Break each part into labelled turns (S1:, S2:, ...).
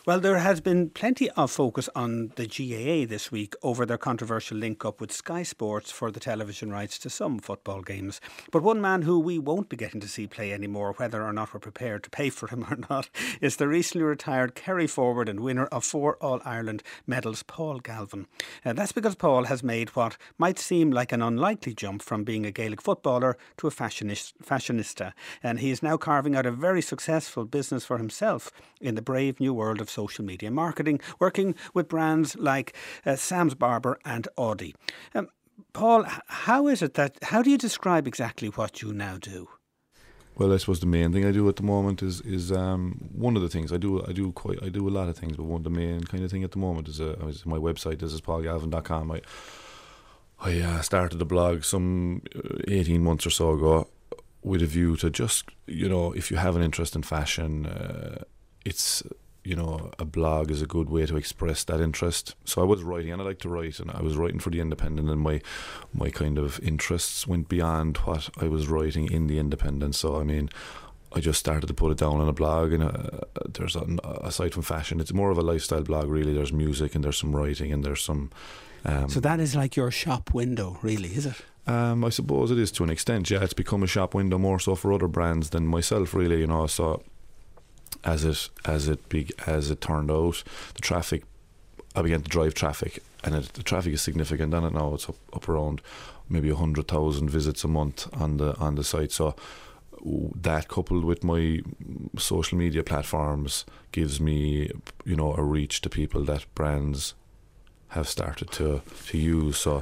S1: Well, there has been plenty of focus on the GAA this week over their controversial link-up with Sky Sports for the television rights to some football games. But one man who we won't be getting to see play anymore, whether or not we're prepared to pay for him or not, is the recently retired Kerry forward and winner of 4 All-Ireland medals, Paul Galvin. That's because Paul has made what might seem like an unlikely jump from being a Gaelic footballer to a fashionista. And he is now carving out a very successful business for himself in the brave new world of social media marketing, working with brands like Sam's Barber and Audi. Paul, how do you describe exactly what you now do?
S2: Well, I suppose the main thing I do at the moment is one of the things I do a lot of things, but one of the main kind of thing at the moment is my website. This is paulgalvin.com. I started the blog some 18 months or so ago with a view to just, if you have an interest in fashion, it's, a blog is a good way to express that interest. So I was writing, and I like to write, and I was writing for The Independent, and my kind of interests went beyond what I was writing in The Independent. So, I just started to put it down on a blog, and there's, aside from fashion, it's more of a lifestyle blog, really. There's music, and there's some writing, and there's some...
S1: so that is like your shop window, really, is it?
S2: I suppose it is to an extent, yeah. It's become a shop window more so for other brands than myself, really, So as it turned out, the traffic, I began to drive traffic, and the traffic is significant on it now. It's up around maybe 100,000 visits a month on the site. So that, coupled with my social media platforms, gives me a reach to people that brands have started to use. So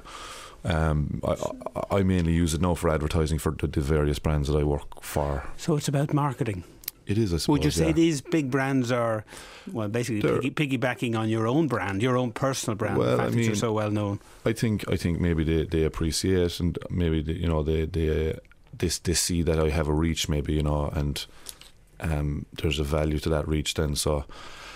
S2: I mainly use it now for advertising for the various brands that I work for.
S1: So it's about marketing.
S2: It is, I suppose.
S1: Would you say these big brands are, well, basically piggybacking on your own brand, your own personal brand, the fact that you're so well known?
S2: I think maybe they appreciate, and maybe they see that I have a reach, maybe, and there's a value to that reach then. So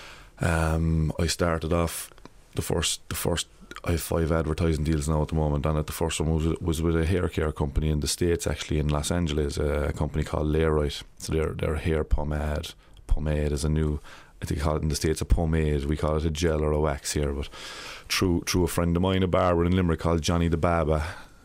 S2: I started off the first. I have 5 advertising deals now at the moment, and the first one was with a hair care company in the States, actually in Los Angeles, a company called Layrite. So their hair pomade is a new, I think they call it in the States a pomade, we call it a gel or a wax here, but through a friend of mine, a barber in Limerick called Johnny the Baba.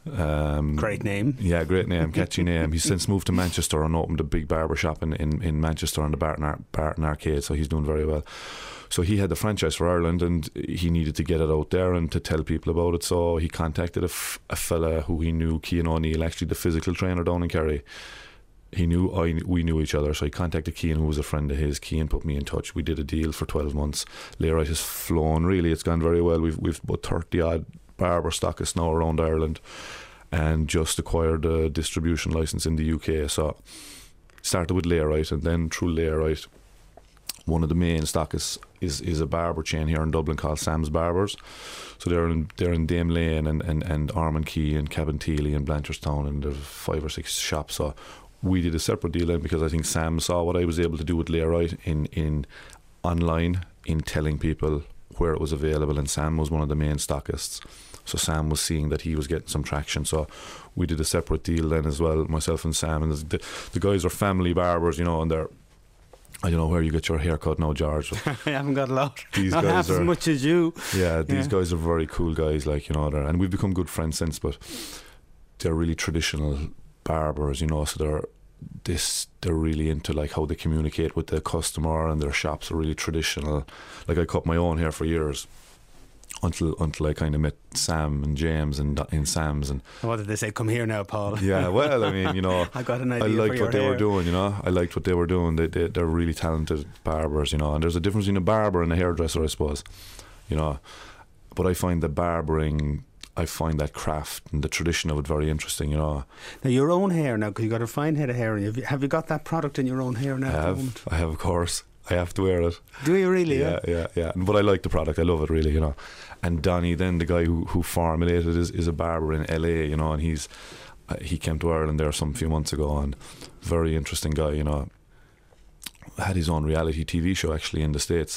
S1: Great name.
S2: Yeah, great name, catchy name. He's since moved to Manchester and opened a big barber shop in Manchester on the Barton Arcade, so he's doing very well. So he had the franchise for Ireland, and he needed to get it out there and to tell people about it. So he contacted a fella who he knew, Cian O'Neill, actually the physical trainer down in Kerry. We knew each other, so he contacted Cian, who was a friend of his. Cian put me in touch. We did a deal for 12 months. Layrite has flown, really. It's gone very well. We've about 30 odd barber stockists now around Ireland, and just acquired a distribution license in the UK. So started with Layrite, and then through Layrite, one of the main stockists is a barber chain here in Dublin called Sam's Barbers. So they're in Dame Lane and Armand Key and Cabinteely and Blanchardstown, and there's 5 or 6 shops. So we did a separate deal then, because I think Sam saw what I was able to do with Layrite in online, in telling people where it was available, and Sam was one of the main stockists. So Sam was seeing that he was getting some traction, so we did a separate deal then as well, myself and Sam. And the guys are family barbers, and they're, I don't know where you get your haircut now, George.
S1: I haven't got a lot.
S2: These
S1: Not
S2: guys
S1: half as much as you.
S2: Yeah, these guys are very cool guys, and we've become good friends since. But they're really traditional barbers, so they're really into how they communicate with the customer, and their shops are really traditional. Like, I cut my own hair for years until I kind of met Sam and James in Sam's. And
S1: what did they say? Come here now, Paul.
S2: Yeah, well,
S1: I got an idea.
S2: I liked
S1: for your
S2: what they
S1: hair.
S2: were doing. I liked what they were doing. They're really talented barbers. And there's a difference between a barber and a hairdresser, I suppose. But I find the barbering, I find that craft and the tradition of it very interesting.
S1: Now, your own hair now, because you got a fine head of hair. Have you got that product in your own hair now?
S2: I have, of course. I have to wear it.
S1: Do you really?
S2: Yeah. But I like the product. I love it, really. And Donny, then the guy who formulated it, is a barber in LA. And he came to Ireland there some few months ago, and very interesting guy. Had his own reality TV show actually in the States,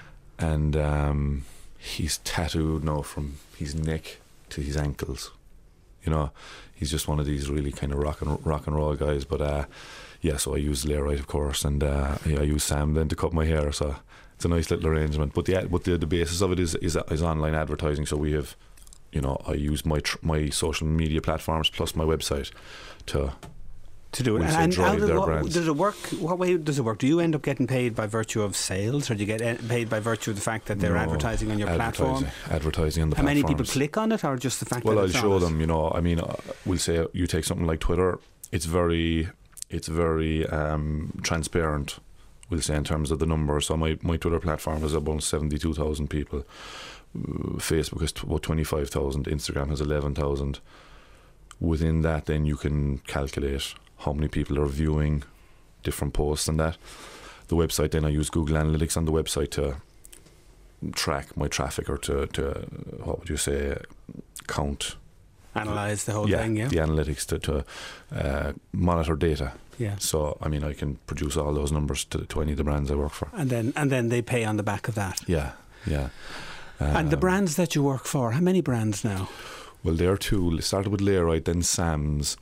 S2: and he's tattooed now from his neck to his ankles. He's just one of these really kind of rock and roll guys. But so I use Layrite, of course, and I use Sam then to cut my hair. So It's a nice little arrangement. But the basis of it is online advertising. So we have, I use my social media platforms plus my website to
S1: do it. And how
S2: does
S1: it work? What way does it work? Do you end up getting paid by virtue of sales, or do you get paid by virtue of the fact that they're advertising on your platform?
S2: Advertising on the platform.
S1: How many people click on it, or just the fact that
S2: I'll
S1: it's
S2: show
S1: on
S2: them. We'll say you take something like Twitter. It's very transparent. We'll say in terms of the numbers. So my Twitter platform has about 72,000 people. Facebook has about 25,000. Instagram has 11,000. Within that, then you can calculate how many people are viewing different posts and that. The website, then I use Google Analytics on the website to track my traffic, or to what would you say, count.
S1: Analyse the whole thing,
S2: the analytics to monitor data.
S1: Yeah.
S2: So I can produce all those numbers to any of the brands I work for.
S1: And then they pay on the back of that.
S2: Yeah.
S1: And the brands that you work for, how many brands now?
S2: Well, there are two. It started with Leroy, then Sam's,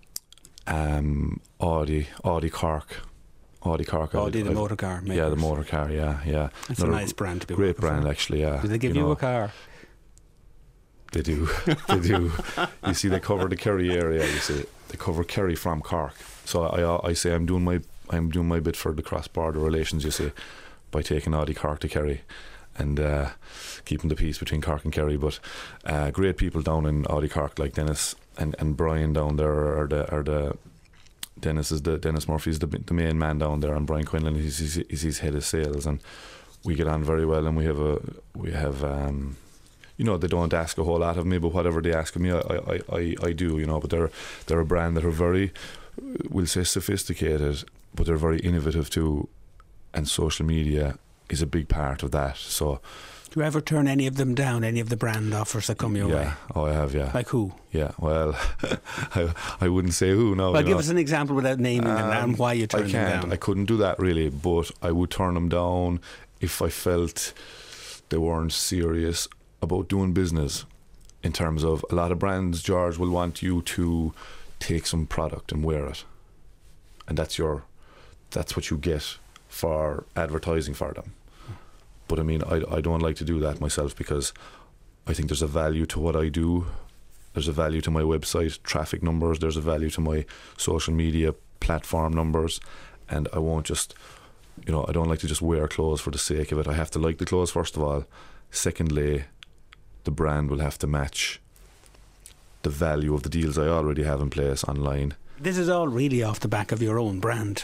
S2: Audi Cork.
S1: Audi, the motor car makers.
S2: Yeah, the motor car, yeah.
S1: It's a nice brand to be
S2: great
S1: working
S2: brand,
S1: for.
S2: actually, yeah.
S1: Do they give you a car?
S2: They do. You see, they cover the Kerry area. You see, they cover Kerry from Cork. So I say I'm doing my bit for the cross-border relations. You see, by taking Audi Cork to Kerry, and keeping the peace between Cork and Kerry. But great people down in Audi Cork, like Dennis and Brian down there are the Dennis Murphy's the main man down there, and Brian Quinlan is his head of sales, and we get on very well, and we have they don't ask a whole lot of me, but whatever they ask of me, I do, but they're a brand that are very, we'll say, sophisticated, but they're very innovative too, and social media is a big part of that. So
S1: do you ever turn any of them down, any of the brand offers that come your way?
S2: Yeah, I have, yeah.
S1: Like who?
S2: Yeah, well, I wouldn't say who, no.
S1: Well, give us an example without naming them and why you turn them down.
S2: I couldn't do that really, but I would turn them down if I felt they weren't serious about doing business. In terms of, a lot of brands, George, will want you to take some product and wear it, and that's what you get for advertising for them. But I don't like to do that myself, because I think there's a value to what I do. There's a value to my website traffic numbers. There's a value to my social media platform numbers, and I won't just, I don't like to just wear clothes for the sake of it. I have to like the clothes, first of all. Secondly, the brand will have to match the value of the deals I already have in place online.
S1: This is all really off the back of your own brand.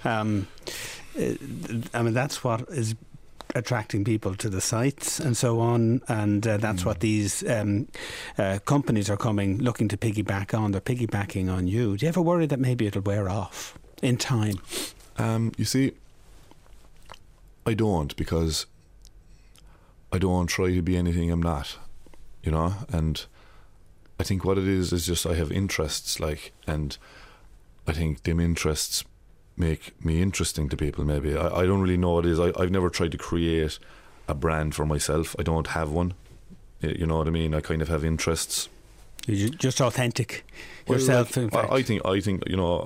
S1: That's what is attracting people to the sites and so on, and that's what these companies are looking to piggyback on. They're piggybacking on you. Do you ever worry that maybe it'll wear off in time?
S2: You see, I don't, because I don't try to be anything I'm not, and I think what it is just I have interests, and I think them interests make me interesting to people. Maybe I don't really know what it is. I've never tried to create a brand for myself. I don't have one. You know what I mean? I kind of have interests.
S1: You're just authentic yourself. In fact,
S2: I think I think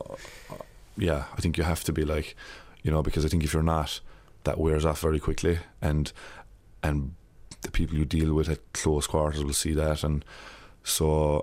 S2: you have to be, because I think if you're not, that wears off very quickly, and the people you deal with at close quarters will see that. And so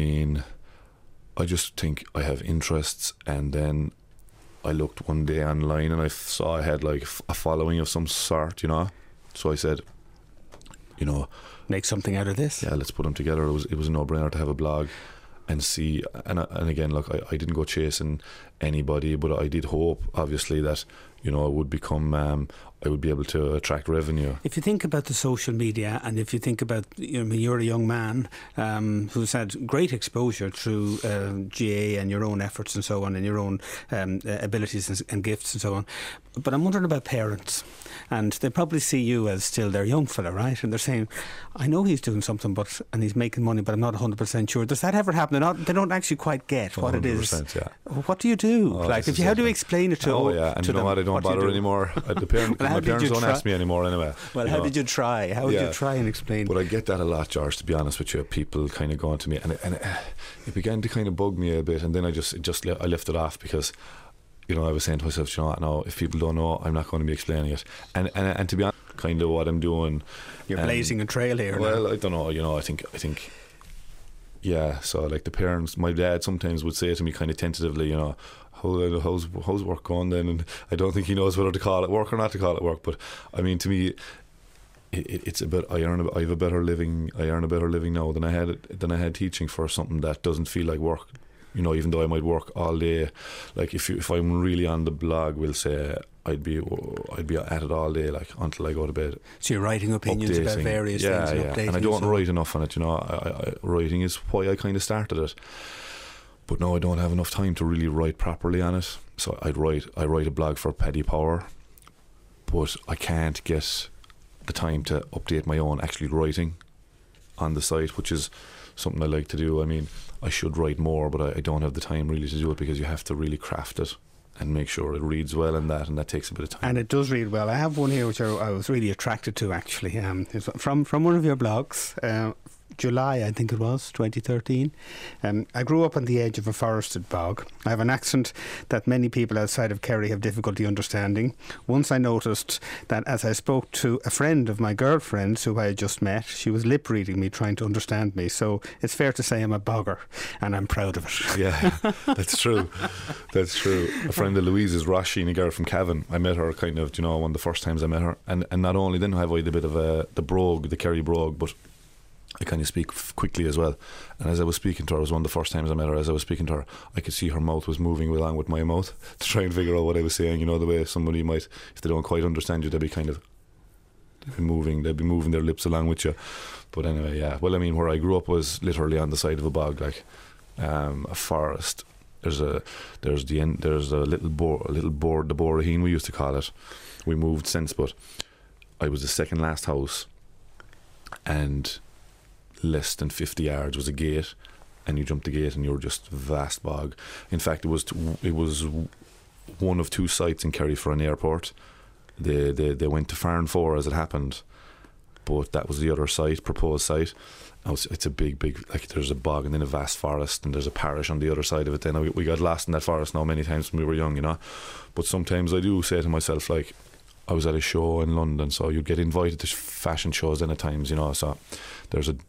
S2: I just think I have interests, and then I looked one day online and I saw I had a following of some sort, So I said,
S1: make something out of this.
S2: Yeah, let's put them together. It was a no-brainer to have a blog and see. And again, look, I didn't go chasing anybody, but I did hope, obviously, that it would become. I would be able to attract revenue.
S1: If you think about the social media, and if you think about, you're a young man who's had great exposure through GA and your own efforts and so on, and your own abilities and gifts and so on. But I'm wondering about parents, and they probably see you as still their young fella, right? And they're saying, I know he's doing something, and he's making money, but I'm not 100% sure. Does that ever happen? They don't actually quite get what it is.
S2: Yeah.
S1: What do you do? How do you explain it to them?
S2: Oh yeah, and you know what? I don't bother anymore. My parents don't ask me anymore anyway.
S1: Well, how did you try? How would you try and explain?
S2: But I get that a lot, George, to be honest with you. People kind of going to me, and it began to kind of bug me a bit, and then I left it off, because I was saying to myself, you know what, no, if people don't know, I'm not going to be explaining it. And to be honest, kind of what I'm doing.
S1: You're blazing a trail here.
S2: Well,
S1: now.
S2: I don't know. I think. Yeah. So like the parents, my dad sometimes would say to me, kind of tentatively, how's work going then? And I don't think he knows whether to call it work or not to call it work. But I mean, to me, it's a bit. I earn a better living now than I had teaching for something that doesn't feel like work. Even though I might work all day, like if I'm really on the blog, we'll say I'd be at it all day, like until I go to bed.
S1: So you're writing opinions about various things, and updating.
S2: And I don't write enough on it. Writing is why I kind of started it. But no, I don't have enough time to really write properly on it. So I write a blog for Paddy Power, but I can't get the time to update my own actually writing on the site, which is something I like to do. I mean, I should write more, but I don't have the time really to do it, because you have to really craft it and make sure it reads well, and that takes a bit of time.
S1: And it does read well. I have one here which I was really attracted to, actually. It's from one of your blogs, July, I think it was, 2013. I grew up on the edge of a forested bog. I have an accent that many people outside of Kerry have difficulty understanding. Once I noticed that as I spoke to a friend of my girlfriend's who I had just met, she was lip reading me, trying to understand me. So it's fair to say I'm a bogger, and I'm proud of it.
S2: Yeah, that's true. That's true. A friend of Louise's, Roisin, a girl from Cavan. I met her kind of, one of the first times I met her. And not only then have I the bit of the brogue, the Kerry brogue, but I kind of speak quickly as well. And as I was speaking to her, it was one of the first times I met her, as I was speaking to her, I could see her mouth was moving along with my mouth to try and figure out what I was saying. The way somebody might, if they don't quite understand you, they'd be moving their lips along with you. But anyway, yeah. Well, I mean, where I grew up was literally on the side of a bog, like a forest. There's a little board, the Boraheen we used to call it. We moved since, but I was the second last house, and less than 50 yards was a gate, and you jumped the gate and you were just vast bog. In fact, it was one of two sites in Kerry for an airport. They went to Farnfore as it happened, but that was the other site, proposed site. It's a big, like, there's a bog and then a vast forest, and there's a parish on the other side of it. Then we got lost in that forest now many times when we were young, But sometimes I do say to myself, like, I was at a show in London, so you'd get invited to fashion shows then at times, so there's a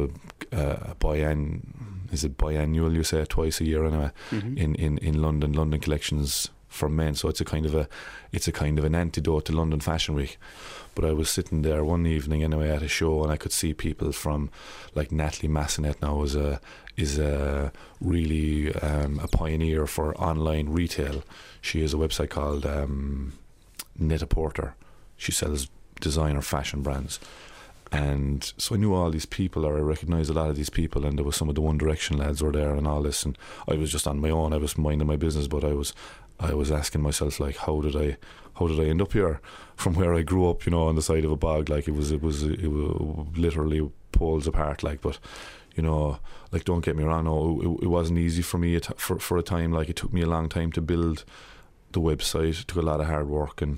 S2: biannual, you say, twice a year anyway, in London collections for men. So it's a kind of an antidote to London Fashion Week. But I was sitting there one evening anyway at a show, and I could see people from, like, Natalie Massenet now is really a pioneer for online retail. She has a website called Net-a-Porter. She sells designer fashion brands. And so I knew all these people, or I recognised a lot of these people, and there was some of the One Direction lads were there and all this, and I was just on my own. I was minding my business, but I was asking myself, like, how did I end up here from where I grew up, on the side of a bog? Like, it was literally poles apart, like. But like, don't get me wrong, no, it wasn't easy for me for a time. Like, it took me a long time to build the website. It took a lot of hard work, and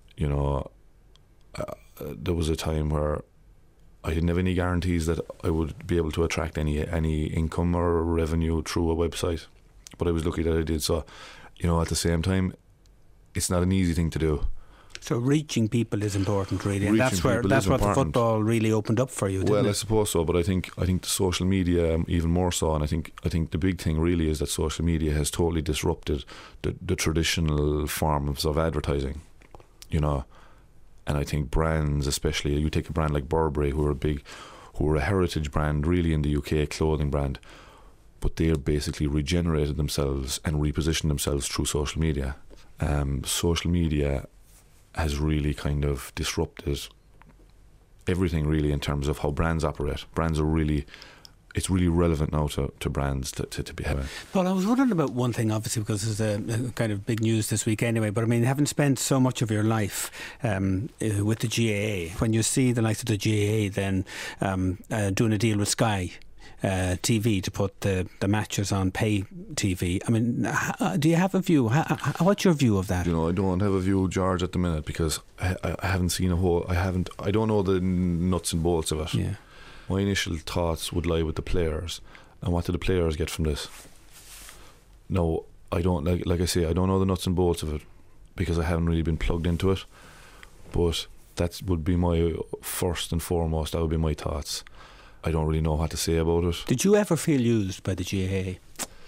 S2: there was a time where I didn't have any guarantees that I would be able to attract any income or revenue through a website, but I was lucky that I did. So, at the same time, it's not an easy thing to do. So
S1: reaching people is important, really, and that's what the football really opened up for you, didn't it?
S2: Well, I suppose so, but I think the social media even more so, and I think the big thing really is that social media has totally disrupted the traditional forms of advertising, And I think brands, especially, you take a brand like Burberry, who are a heritage brand really in the UK, clothing brand, but they're basically regenerated themselves and repositioned themselves through social media. Social media has really kind of disrupted everything, really, in terms of how brands operate. Brands are it's really relevant now to brands to be having.
S1: Well, I was wondering about one thing, obviously, because it's a kind of big news this week anyway, but I mean, having spent so much of your life with the GAA, when you see the likes of the GAA then doing a deal with Sky TV to put the matches on pay TV, I mean, do you have a view? What's your view of that?
S2: I don't have a view, George, at the minute, because I haven't seen I don't know the nuts and bolts of it.
S1: Yeah.
S2: My initial thoughts would lie with the players, and what do the players get from this? No, I don't like I say, I don't know the nuts and bolts of it because I haven't really been plugged into it. But that would be my first and foremost. That would be my thoughts. I don't really know what to say about it.
S1: Did you ever feel used by the GAA?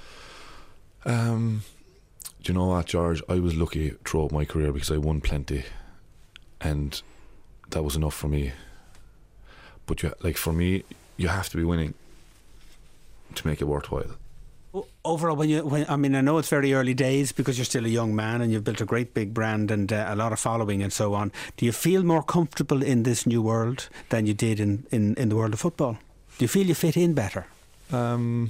S2: Do you know what, George? I was lucky throughout my career because I won plenty, and that was enough for me. But for me, you have to be winning to make it worthwhile.
S1: Overall, I know it's very early days because you're still a young man and you've built a great big brand and a lot of following and so on. Do you feel more comfortable in this new world than you did in the world of football? Do you feel you fit in better?
S2: I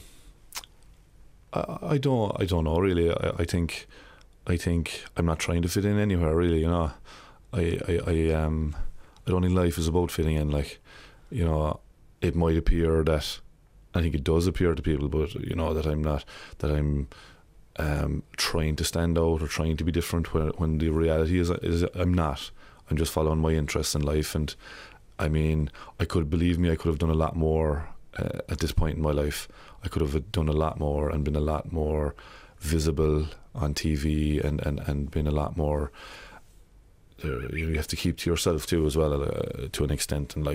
S2: don't know really. I think I'm not trying to fit in anywhere really. I don't think life is about fitting in. It might appear that. I think it does appear to people, but that I'm trying to stand out or trying to be different when the reality is I'm not. I'm just following my interests in life, and I could have done a lot more at this point in my life. I could have done a lot more and been a lot more visible on TV and been a lot more. You have to keep to yourself too, as well, to an extent, and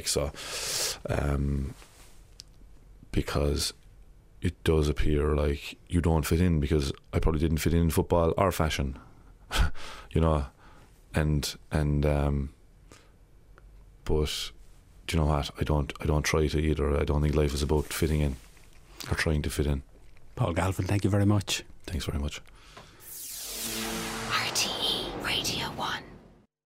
S2: because it does appear like you don't fit in, because I probably didn't fit in football or fashion, and but do you know what? I don't try to either. I don't think life is about fitting in or trying to fit in.
S1: Paul Galvin, thank you very much.
S2: Thanks very much.